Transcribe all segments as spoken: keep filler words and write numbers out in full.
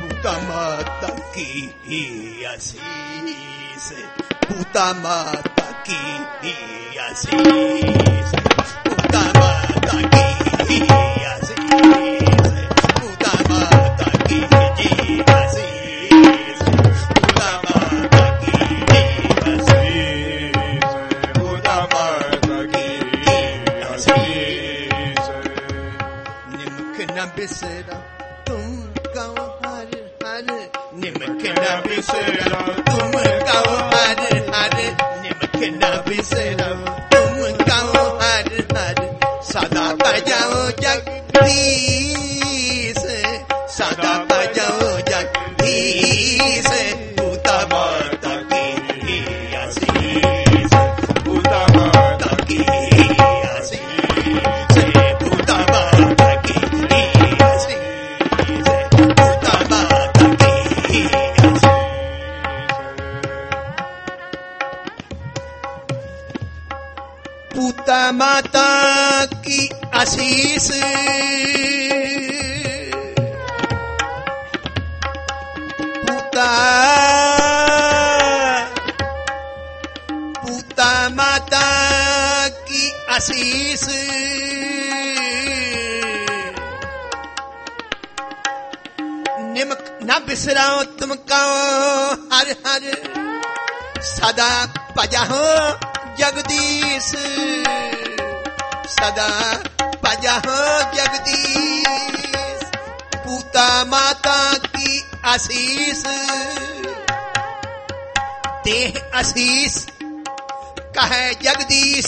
पूता माता की आशीष, पूता माता की आशीष, पूता माता की आशीष, पूता माता की आशीष, पूता माता की आशीष, पूता माता की आशीष। निमक न बिसरा तुम कहो हर हर, निमक न बिसरा तुम कहो हर हर, निमक न बिसरा तुम कहो हर हर, सदा बजाओ जगदीश, सदा बजाओ जगदीश, पूता माता की आशीष, पूता माता की आशीष, पूता माता की आशीष, पूता माता की आशीष। पूता माता की आशीष, पूता पूता माता की आशीष, निमक न बिसराओ तुम कहो हर हर, सदा बजाओ जगदीश, सदा बजाओ जगदीश, पूता माता की आशीष। देह आशीष कहे जगदीश,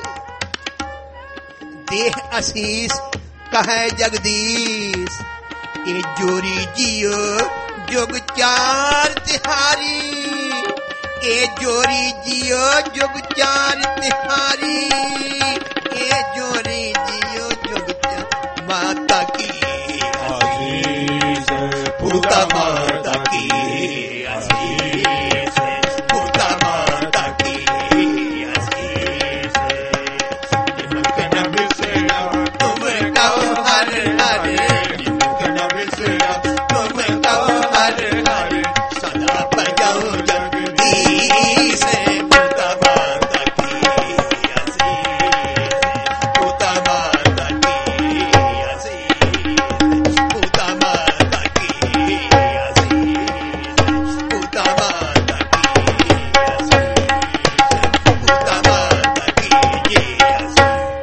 देह आशीष कहे जगदीश, ए जोरी जियो जोग चार तिहारी, ए जोरी जियो जुग चार तिहारी, ए जोरी जियो जुग चार, माता की आशीष, पूता माता की आशीष, पूता माता की आशीष। निमक न बिसरा तुम कहो हर हर, निमक न बिसरा तुम कहो हर हर, सदा बजाओ जगदीश, पूता माता की आशीष, पूता माता की आशीष, पूता माता की आशीष, पूता माता की आशीष, पूता माता की आशीष।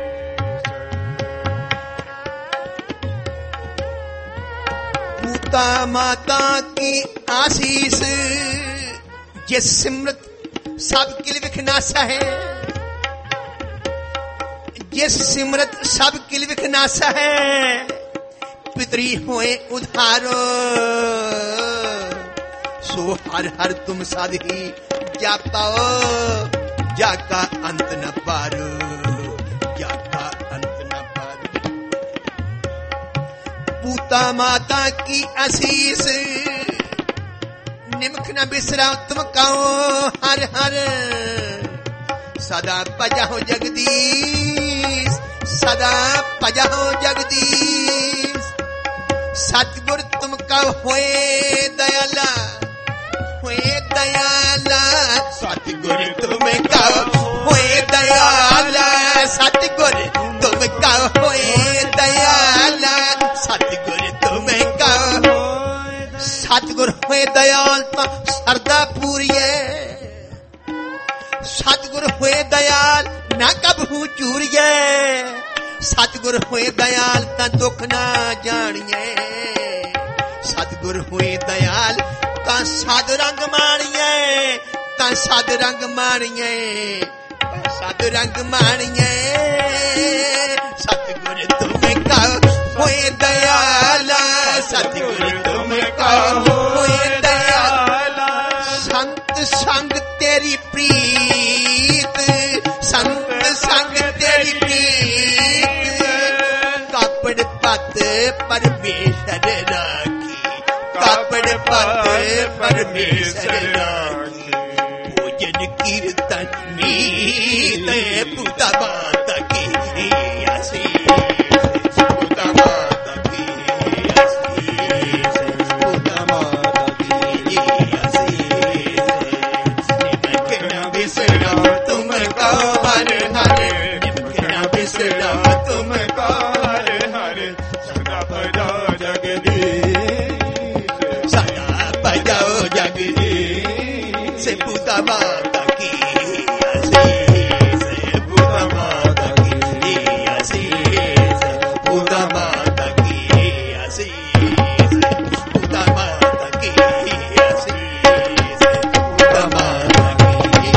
पूता माता की आशीष, ये सिमरत सब किल विखनासा है, ये सिमरत सब किल विखनासा है, पितरी हुए उधारो, सो हर हर तुम साधही जा पाओ, जाका अंत न पारो, जाका अंत न पारो। पूता माता की आशीष, निमक न बिसराओ तुम कहो हर हर, सदा बजाओ जगदीश, सदा बजाओ जगदीश, सतगुर तुम कहो होए दयाला, होए दयाला, सतगुर तुम कहो होए दयाला, सतगुर तुम कहो होए दयाला, सतगुर तुम कहो, सतगुर होए दयाल तो सरदा पूरिए, सतगुर होए दयाल ना कबहू चूरिए, सतगुर होए दयाल ता दुख ना जानिए, सतगुर होए दयाल ता साध रंग मानिए, ता साध रंग मानिए, साध रंग मानिए, सतगुर तुम कहो होए दयाला, सतगुर तुम कहो होए दयाला, संत संग तेरी प्रीत, संत संग तेरी प्रीत, कापड़ पत परमेश्वर राखी, कापड़ पत परमेश्वर राखी, भोजन कीर्तन मीत, पूता माता की आशीष, पूता माता की आशीष, पूता माता माता की आशीष, पूता माता की आशीष, पूता माता की आशीष, पूता माता की आशीष, पूता माता की।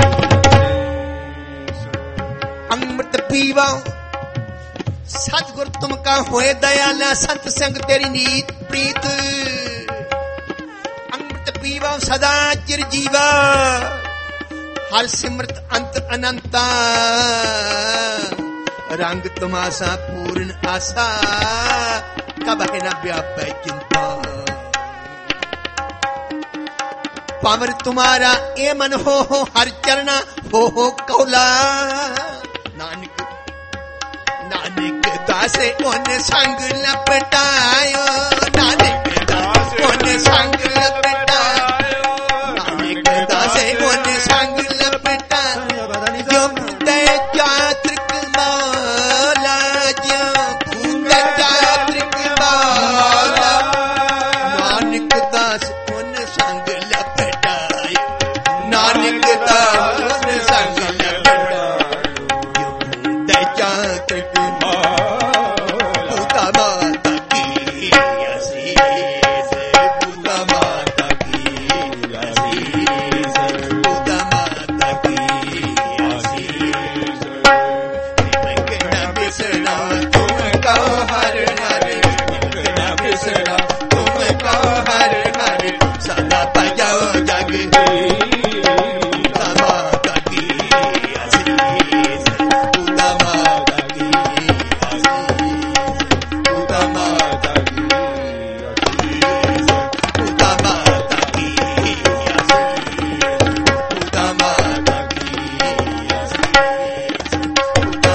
अमृत पीवा सतगुर तुमका होए दयाला, संत संग तेरी नीत प्रीत। अमृत पीवा सदा चिर जीवा, हर सिमरत अंत अनंता। रंग तमाशा पूर्ण आशा, कब है न व्यापै चिंता। पावर तुम्हारा ए मन हो हो, हर चरना हो हो कौला। नानक नानक दासे उन संग लपटायो, नानक दास उन संग लपटायो, नानक दासे उन संग लपटायो। जो पूते चात्रिक मौला, जो पूते चात्रिक मौला, नानक दास उन संग लपटायो, नानक दास उन संग लपटायो। जो पूते चात्रिक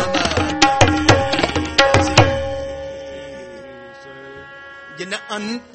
अंत